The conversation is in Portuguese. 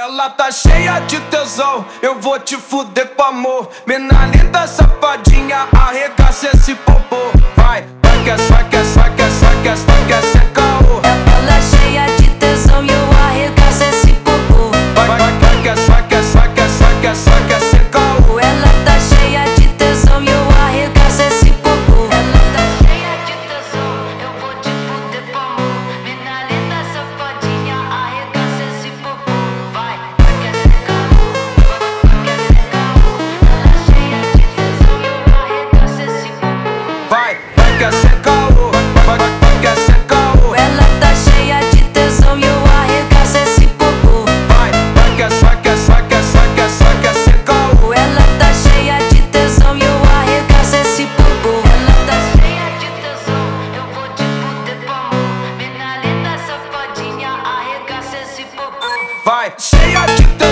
Ela tá cheia de tesão, eu vou te fuder com amor. Mina linda, safadinha, arregaça esse popô. Vai, vai que é, vai que é, vai que é, vai que é, vai que é sem caô. Ela é cheia de tesão e eu arregaço esse popô. Vai, vai, vai que é, vai que é, vai que é, vai que é, vai que é sem caô. Ela tá cheia de tesão e eu arregaço esse popô. Ela tá cheia de tesão, eu vou te fuder com amor. Mina linda, safadinha, arregaça esse popô. Vai, vai que é sem caô, vai que é sem caô. Ela é cheia de tesão e eu arregaço esse popô. Vai, vai que é sem caô, vai, vai, vai que é sem caô. Ela tá cheia de tesão e eu arregaço esse popô. Vai, vai que é, vai que é, vai que é, vai que é, vai que é sem caô. Ela tá cheia de tesão e eu arregaço esse popô. Ela tá cheia de tesão, eu vou te fuder com amor. Mina linda, safadinha, arregaça esse popô. Vai, cheia de tesão.